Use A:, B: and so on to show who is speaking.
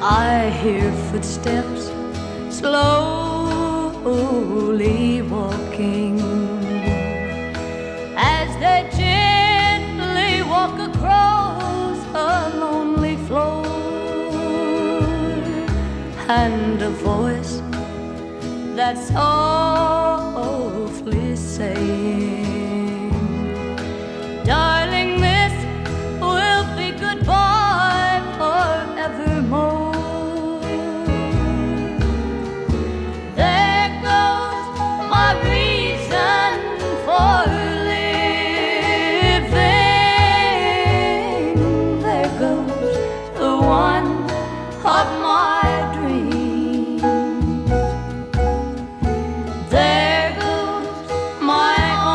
A: I hear footsteps slowly walking as they gently walk across a lonely floor, and a voice that's all